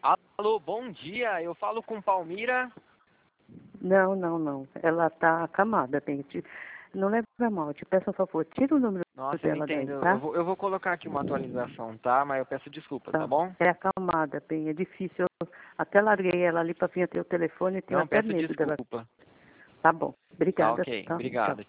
Alô, bom dia. Eu falo com Palmira. Não. Ela tá acamada, Penha. Não leva mal, te peço um favor, tira o número Nossa, eu dela daí, entendo. tá? Eu vou colocar aqui uma atualização, tá? Mas eu peço desculpas, tá bom? É acalmada, Penha, é difícil. Eu até larguei ela ali para vir até o telefone e tenho Não, até peço medo dela. desculpa. Tá bom, Tá obrigada, ok. tá? Tchau. Obrigado.